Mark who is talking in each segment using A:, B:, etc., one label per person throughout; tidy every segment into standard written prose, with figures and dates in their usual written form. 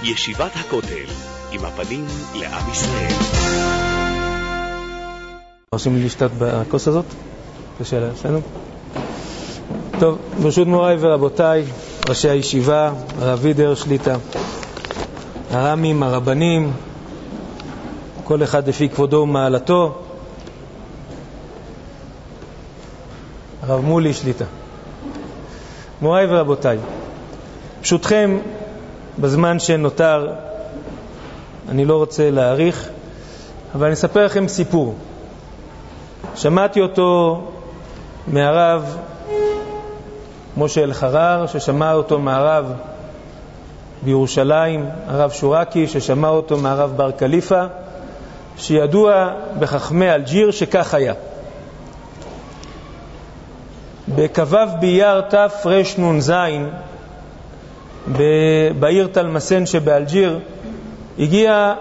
A: ישיבת הכותל, עם הפנים לעם ישראל.
B: רוצים לי לשתות בכוס הזאת? זו שאלה, עשינו? טוב, ברשות מוריי ורבותיי, ראשי הישיבה, הרב וידר שליטה, הרמים, הרבנים, כל אחד לפי כבודו ומעלתו, הרב מולי שליטה. מוריי ורבותיי, פשוטכם בזמן שנותר, אני לא רוצה להאריך, אבל אני אספר לכם סיפור. שמעתי אותו מהרב משה אלחרר, ששמע אותו מהרב בירושלים, הרב שורקי, ששמע אותו מהרב בר קליפה, שידוע בחכמי אלג'יר שכך היה. בקו"ב באייר תרנ"ז, בעיר תלמסן שבאלג'יר, הגיע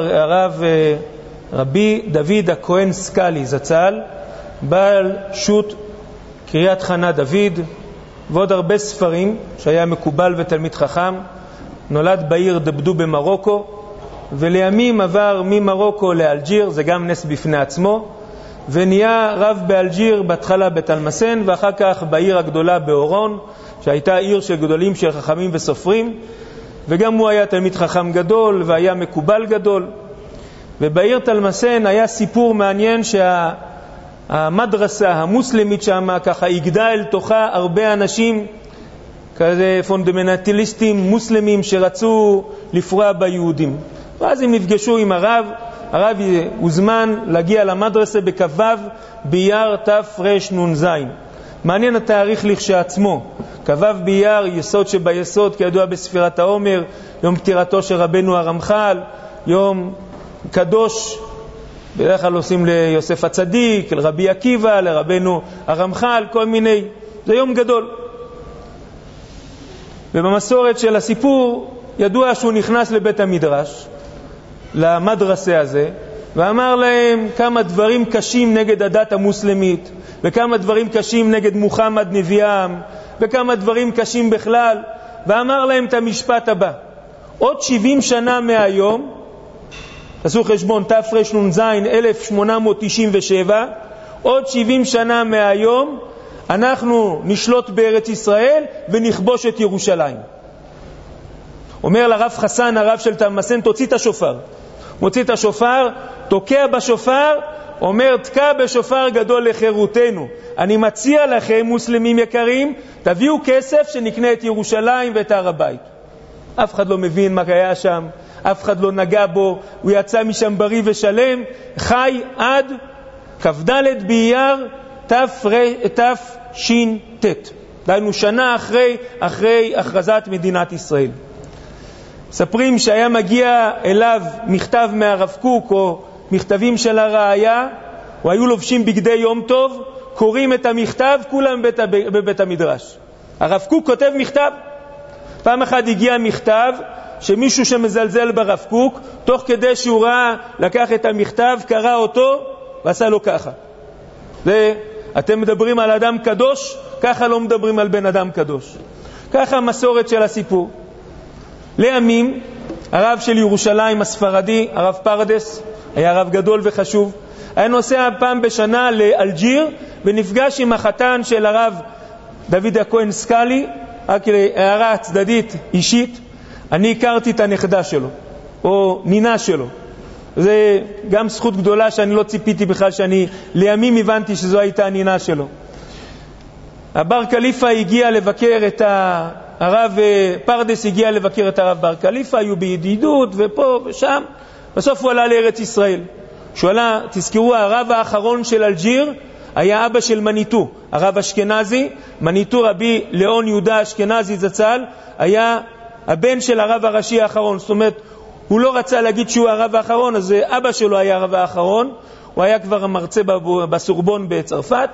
B: רבי דוד הכהן סקאלי זצ"ל, בעל שו"ת קריית חנה דוד ועוד הרבה ספרים, שהיה מקובל ותלמיד חכם. נולד בעיר דבדו במרוקו, ולימים עבר ממרוקו לאלג'יר, זה גם נס בפני עצמו, ונהיה רב באלג'יר, בהתחלה בתלמסן ואחר כך בעיר הגדולה באורון, שהייתה עיר של גדולים של חכמים וסופרים, וגם הוא היה תלמיד חכם גדול והיה מקובל גדול. ובעיר תלמסן היה סיפור מעניין, שהמדרסה המוסלמית שם ככה הגדה אל תוכה הרבה אנשים כזה פונדמנטליסטים מוסלמים שרצו לפרוע ביהודים. ואז הם נפגשו עם הרב הוזמן להגיע למדרסה בקו"ב באייר תרנ"ז. מעניין התאריך לכשעצמו, כ"ו באייר, יסוד שביסוד, כידוע בספירת העומר, יום פטירתו של רבנו הרמח"ל, יום קדוש, בדרך כלל עושים ליוסף הצדיק, לרבי עקיבא, לרבנו הרמח"ל, כל מיני, זה יום גדול. ובמסורת של הסיפור ידוע שהוא נכנס לבית המדרש, למדרסה הזה, ואמר להם כמה דברים קשים נגד הדת המוסלמית, וכמה דברים קשים נגד מוחמד נביאם, וכמה דברים קשים בכלל, ואמר להם את המשפט הבא: עוד 70 שנה מהיום, תעשו חשבון, תרנ"ז 1897, עוד 70 שנה מהיום אנחנו נשלוט בארץ ישראל ונכבוש את ירושלים. אומר לרב חסן, הרב של תלמסן, תוציא את השופר. מוציא את השופר, תוקע בשופר, אומר תקע בשופר גדול לחירותנו. אני מציע לכם, מוסלמים יקרים, תביאו כסף שנקנה את ירושלים ואת הר הבית. אף אחד לא מבין מה היה שם, אף אחד לא נגע בו, הוא יצא משם בריא ושלם, חי עד כ"ד באייר תש"ט, דהיינו שנה אחרי הכרזת מדינת ישראל. מספרים שהיה מגיע אליו מכתב מהרב קוק או מכתבים של הרעיה, או היו לובשים בגדי יום טוב, קוראים את המכתב כולם בבית המדרש. הרב קוק כותב מכתב. פעם אחת הגיע מכתב שמישהו שמזלזל ברב קוק, תוך כדי שהוא ראה, לקח את המכתב, קרא אותו ועשה לו ככה. אתם מדברים על אדם קדוש, ככה לא מדברים על בן אדם קדוש. ככה המסורת של הסיפור. לימים הרב של ירושלים הספרדי, הרב פרדס, היה רב גדול וחשוב, היה נוסע פעם בשנה לאלג'יר ונפגש עם החתן של הרב דוד הכהן סקאלי. רק הערה צדדית אישית, אני הכרתי את הנכדה שלו או נינה שלו, זה גם זכות גדולה שאני לא ציפיתי בכלל, שאני לימים הבנתי שזו הייתה הנינה שלו. הבר קליפה הגיע לבקר את הרב פרדס, הגיע לבקר את הרב בר קליפה, היו בידידות ופה ושם, בסוף הוא עלה לארץ ישראל. שהוא עלה, תזכרו, הרב האחרון של אלג'יר היה אבא של מניטו, הרב אשכנזי. מניטו, רבי ליאון יהודה אשכנזי זצ"ל, היה הבן של הרב הראשי האחרון. זאת אומרת, הוא לא רצה להגיד שהוא הרב האחרון, אז אבא שלו היה הרב האחרון. הוא היה כבר המרצה בסורבון בצרפת,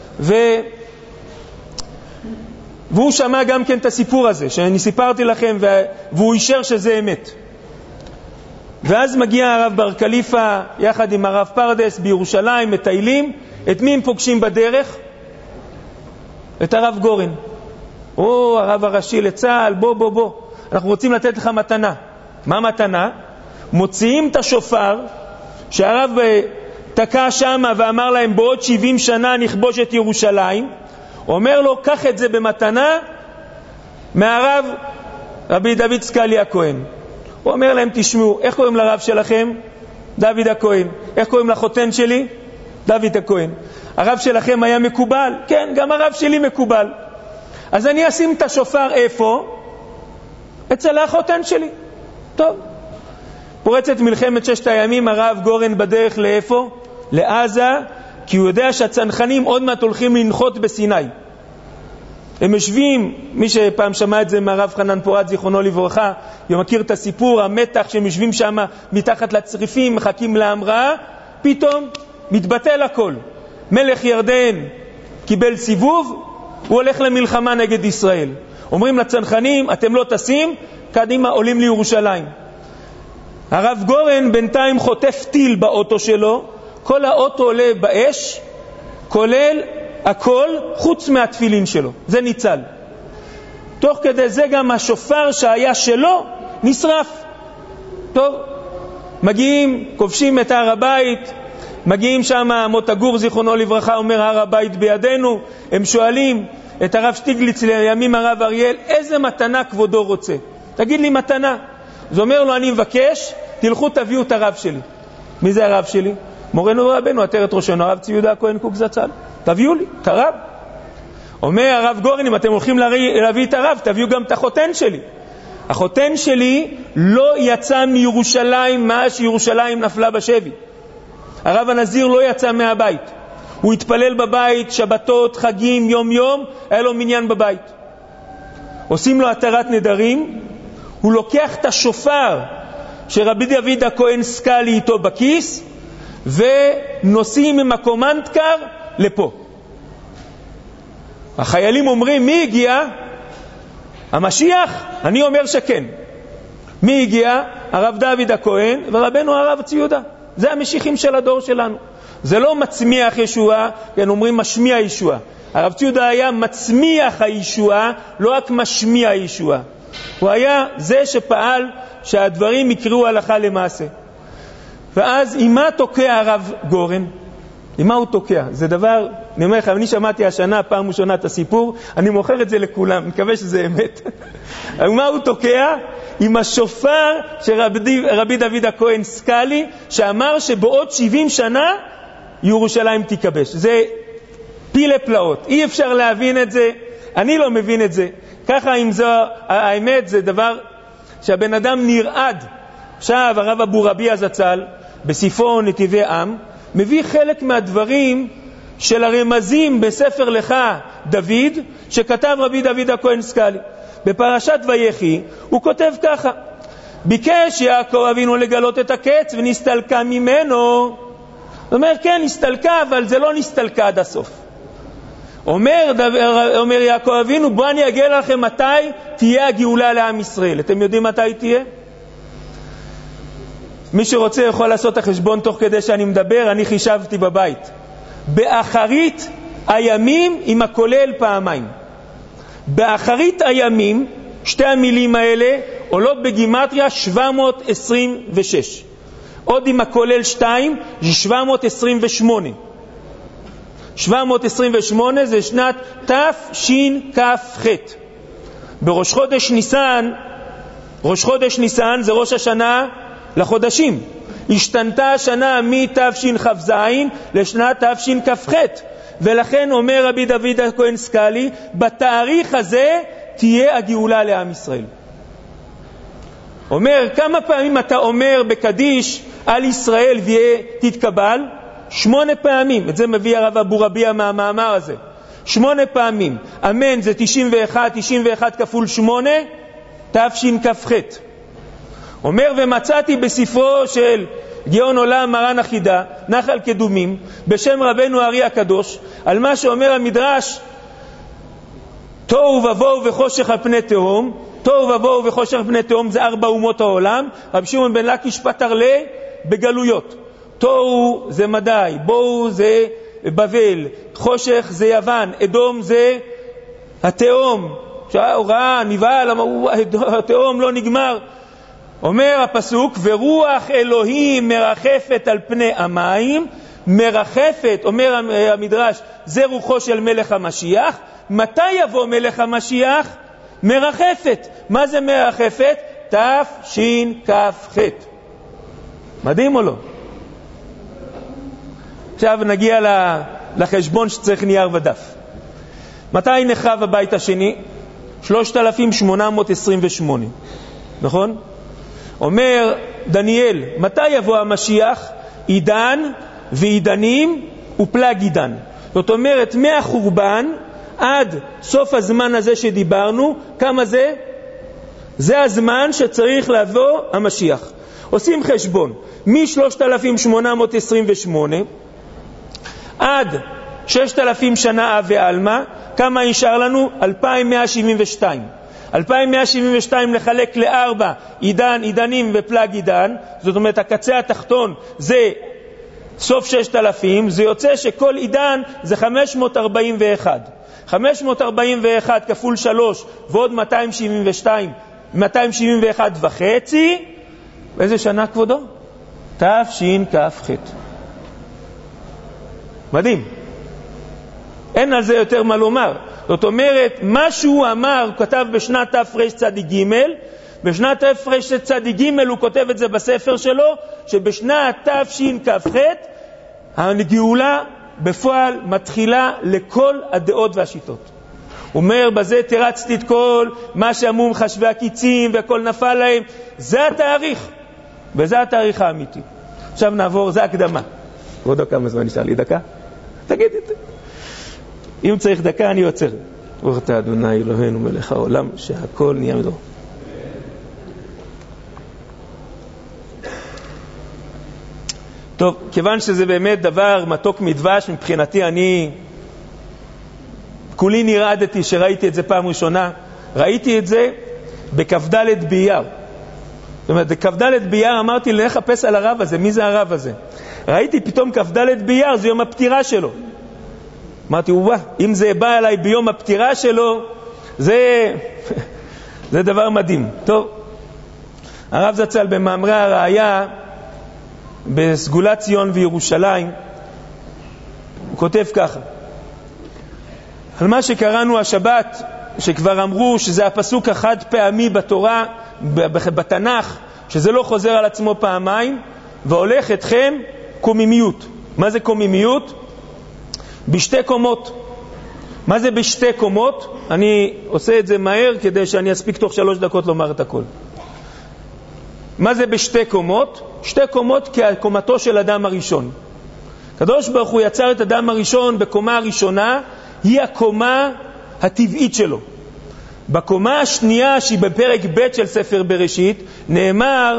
B: והוא שמע גם כן את הסיפור הזה שאני סיפרתי לכם, והוא אישר שזה אמת. ואז מגיע הרב בר קליפה יחד עם הרב פרדס בירושלים, מטיילים. את מי הם פוגשים בדרך? את הרב גורן. הרב הראשי לצה"ל, בוא, אנחנו רוצים לתת לך מתנה. מה מתנה? מוציאים את השופר שהרב תקע שמה ואמר להם בעוד 70 שנה נכבוש את ירושלים. אומר לו, קח את זה במתנה מהרב רבי דוד סקלי הכהן. הוא אומר להם, תשמעו, איך קוראים לרב שלכם? דוד הכהן. איך קוראים לחותן שלי? דוד הכהן. הרב שלכם היה מקובל? כן, גם הרב שלי מקובל. אז אני אשים את השופר איפה? אצל החותן שלי. טוב. פורצת מלחמת 6 הימים, הרב גורן בדרך לאיפה? לעזה, כי הוא יודע שהצנחנים עוד מעט הולכים לנחות בסיני. הם יושבים, מי שפעם שמע את זה מהרב חנן פורת זיכרונו לברכה, ומכיר את הסיפור, המתח שהם יושבים שם מתחת לצריפים, מחכים להמראה, פתאום מתבטל הכל. מלך ירדן קיבל סיבוב, הוא הולך למלחמה נגד ישראל. אומרים לצנחנים, אתם לא טסים, קדימה עולים לירושלים. הרב גורן בינתיים חוטף טיל באוטו שלו, כל האוטו עולה באש, כולל הכל חוץ מהתפילין שלו. זה ניצל. תוך כדי זה גם השופר שהיה שלו נשרף. טוב, מגיעים, כובשים את הר הבית, מגיעים שם, מוטה גור זיכרונו לברכה אומר הר הבית בידינו, הם שואלים את הרב שטיגליץ לימים הרב אריאל, איזה מתנה כבודו רוצה? תגיד לי מתנה. אז אומר לו, אני מבקש, תלכו תביאו את הרב שלי. מי זה הרב שלי? מורנו ורבנו, עטרת ראשנו, הרב צבי יהודה הכהן קוק זצ"ל. תביאו לי, את הרב. אומר הרב גורן, אם אתם הולכים להביא את הרב, תביאו גם את החותן שלי. החותן שלי לא יצא מירושלים מאז שירושלים נפלה בשבי. הרב הנזיר לא יצא מהבית. הוא התפלל בבית, שבתות, חגים, יום יום, היה לו מניין בבית. עושים לו התרת נדרים, הוא לוקח את השופר שרבי דוד הכהן סקלי איתו בכיס, ונוסעים עם הקומנדקר לפה. החיילים אומרים, מי הגיע? המשיח? אני אומר שכן. מי הגיע? הרב דוד הכהן ורבנו הרב צבי יהודה. זה המשיחים של הדור שלנו. זה לא מצמיח ישועה, כן, אומרים משמיע ישועה. הרב צבי יהודה היה מצמיח הישועה, לא רק משמיע הישועה. הוא היה זה שפעל שהדברים יקראו הלכה למעשה. ואז עם מה תוקע הרב גורן? עם מה הוא תוקע? זה דבר, אני אומר לך, אני שמעתי השנה, פעם ראשונה את הסיפור, אני מוכר את זה לכולם, מקווה שזה אמת. עם מה הוא תוקע? עם השופר של רבי דוד הכהן סקלי, שאמר שבעוד 70 שנה ירושלים תיכבש. זה פילי פלאות, אי אפשר להבין את זה, אני לא מבין את זה. ככה אם זו האמת, זה דבר שהבן אדם נרעד. עכשיו הרב אבו רבי זצ"ל בספרו נתיבי עם מביא חלק מהדברים של הרמזים בספר לך דוד שכתב רבי דוד הכהן סקלי. בפרשת ויחי הוא כותב ככה: ביקש יעקב אבינו לגלות את הקץ ונסתלקה ממנו. זאת אומרת, כן, נסתלקה, אבל זה לא נסתלקה עד הסוף. אומר יעקב אבינו, בוא אני אגלה לכם מתי תהיה הגאולה לעם ישראל. אתם יודעים מתי תהיה? מי שרוצה יכול לעשות את החשבון תוך כדי שאני מדבר, אני חישבתי בבית. באחרית הימים עם הכולל פעמיים. באחרית הימים, שתי המילים האלה עולות בגימטריה 726. עוד עם הכולל 2 זה 728. 728 זה שנת תשכ"ח. בראש חודש ניסן, ראש חודש ניסן זה ראש השנה לחודשים. השתנתה השנה מתשכ"ז לשנת תשכ"ח. ולכן אומר רבי דוד הכהן סקלי, בתאריך הזה תהיה הגאולה לעם ישראל. אומר, כמה פעמים אתה אומר בקדיש על ישראל תתקבל? 8 פעמים. את זה מביא הרב אבו רביע מהמאמר הזה. 8 פעמים. אמן זה 91, 91 כפול 8, תשכ"ח. אומר, ומצאתי בספרו של גאון עולם מרן החידה, נחל קדומים, בשם רבנו ארי הקדוש, על מה שאומר המדרש, תוהו ובוהו וחושך על פני תהום. תוהו ובוהו וחושך על פני תהום זה 4 אומות העולם. רבי שמעון בן לקיש פתר בגלויות. תוהו זה מדי, בוהו זה בבל, חושך זה יוון, אדום זה התהום. שההוראה נבהל, התהום לא נגמר. אומר הפסוק, ורוח אלוהים מרחפת על פני המים, מרחפת, אומר המדרש, זה רוחו של מלך המשיח. מתי יבוא מלך המשיח? מרחפת. מה זה מרחפת? תשכ"ח. מדהים או לא? עכשיו נגיע לחשבון שצריך נייר ודף. מתי נחרב הבית השני? 3828, נכון? אומר דניאל, מתי יבוא המשיח? עידן ועידנים ופלג עידן. זאת אומרת, מהחורבן עד סוף הזמן הזה שדיברנו, כמה זה? זה הזמן שצריך לבוא המשיח. עושים חשבון, מ-3828 עד 6,000 שנה ועלמה, כמה יישאר לנו? 2172. 2172 לחלק ל4, עידן, עידנים ופלג עידן, זאת אומרת הקצה התחתון זה סוף 6,000, זה יוצא שכל עידן זה 541. 541 כפול 3 ועוד 272, 271 וחצי, באיזה שנה כבודו? תשכ"ח. מדהים. אין על זה יותר מה לומר. זאת אומרת, מה שהוא אמר, הוא כתב בשנת תרצ"ג, בשנת תרצ"ג הוא כותב את זה בספר שלו, שבשנת תשכ"ח הגאולה בפועל מתחילה לכל הדעות והשיטות. הוא אומר, בזה תרצתי את כל מה שאמרו מחשבי הקיצים והכל נפל להם. זה התאריך, וזה התאריך האמיתי. עכשיו נעבור, זה הקדמה. עוד כמה זמן נשאר לי? דקה? תגיד את זה. אם צריך דקה אני עוצר. ברוך אתה אדוני אלוהינו מלך העולם שהכל נהיה מדור. טוב, כיוון שזה באמת דבר מתוק מדבש, מבחינתי אני כולי נרעדתי שראיתי את זה פעם ראשונה. ראיתי את זה בכ"ד באייר. זאת אומרת, בכ"ד באייר אמרתי לי לחפש על הרב הזה, מי זה הרב הזה? ראיתי פתאום כ"ד באייר, זה יום הפטירה שלו. אמרתי, וואה, אם זה בא אליי ביום הפטירה שלו, זה דבר מדהים. טוב, הרב זצ"ל במאמרי הראיה, בסגולת ציון וירושלים, הוא כותב ככה, על מה שקראנו השבת, שכבר אמרו שזה הפסוק החד פעמי בתורה, בתנ"ך, שזה לא חוזר על עצמו פעמיים, והולך אתכם קומימיות. מה זה קומימיות? בשתי קומות. מה זה בשתי קומות? אני עושה את זה מהר כדי שאני אספיק תוך 3 דקות לומר את הכל. מה זה בשתי קומות? שתי קומות כקומתו של אדם הראשון. הקדוש ברוך הוא יצר את אדם הראשון בקומה הראשונה, היא הקומה הטבעית שלו. בקומה השנייה, שהיא בפרק ב' של ספר בראשית, נאמר,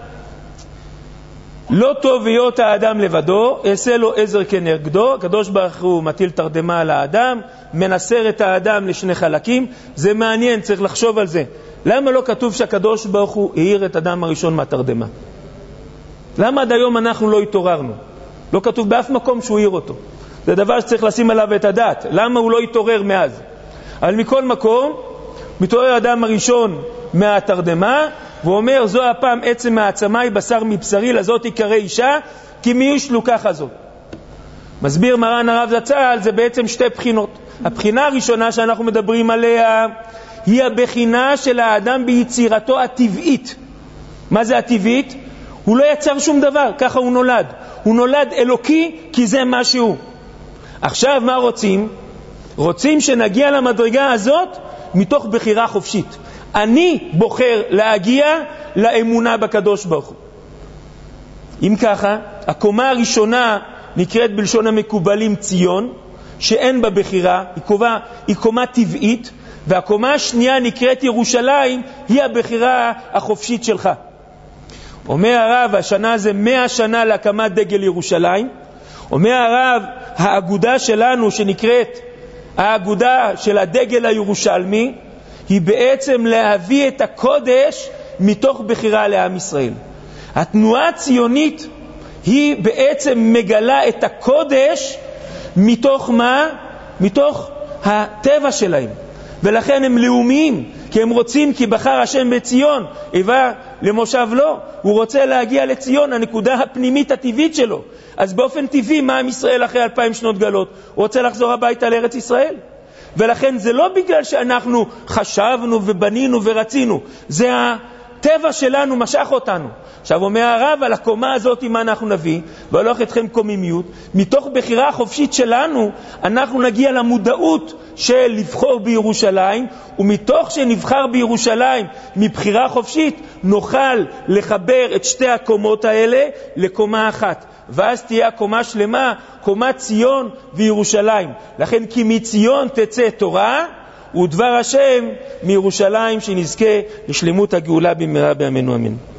B: לא טוב להיות האדם לבדו, אעשה לו עזר כנגדו. הקדוש ברוך הוא מטיל תרדמה על האדם, מנסר את האדם לשני חלקים. זה מעניין, צריך לחשוב על זה. למה לא כתוב שהקדוש ברוך הוא העיר את האדם הראשון מהתרדמה? למה עד היום אנחנו לא התעוררנו? לא כתוב באף מקום שהוא העיר אותו. זה דבר שצריך לשים עליו את הדעת. למה הוא לא התעורר מאז? אבל מכל מקום, מתעורר האדם הראשון מהתרדמה, והוא אומר, זו הפעם עצם מעצמי, בשר מבשרי, לזאת יקרא אישה, כי מי איש לו ככה זאת. מסביר מרן הרב זצ"ל, זה בעצם שתי בחינות. הבחינה הראשונה שאנחנו מדברים עליה, היא הבחינה של האדם ביצירתו הטבעית. מה זה הטבעית? הוא לא יצר שום דבר, ככה הוא נולד. הוא נולד אלוקי, כי זה מה שהוא. עכשיו מה רוצים? רוצים שנגיע למדרגה הזאת מתוך בחירה חופשית. אני בוחר להגיע לאמונה בקדוש ברוך הוא. אם ככה, הקומה הראשונה נקראת בלשון המקובלים ציון, שאין בה בחירה, היא קומה טבעית, והקומה השנייה נקראת ירושלים, היא הבחירה החופשית שלך. אומר הרב, השנה זה 100 שנה להקמת דגל ירושלים. אומר הרב, האגודה שלנו שנקראת האגודה של הדגל הירושלמי, היא בעצם להביא את הקודש מתוך בחירה לעם ישראל. התנועה הציונית היא בעצם מגלה את הקודש מתוך מה? מתוך הטבע שלהם. ולכן הם לאומיים, כי הם רוצים, כי בחר השם בציון, היווה למושב לא, הוא רוצה להגיע לציון, הנקודה הפנימית הטבעית שלו. אז באופן טבעי, מה עם ישראל אחרי 2000 שנות גלות? הוא רוצה לחזור הביתה לארץ ישראל. ולכן זה לא בגלל שאנחנו חשבנו ובנינו ורצינו, זה הטבע שלנו משך אותנו. עכשיו אומר הרב, על הקומה הזאת מה אנחנו נביא, והולך אתכם קומימיות, מתוך בחירה חופשית שלנו, אנחנו נגיע למודעות של לבחור בירושלים, ומתוך שנבחר בירושלים מבחירה חופשית, נוכל לחבר את שתי הקומות האלה לקומה אחת. ואז תהיה הקומה שלמה, קומת ציון וירושלים. לכן כי מציון תצא תורה, ודבר השם מירושלים, שנזכה לשלמות הגאולה במהרה בימינו אמן.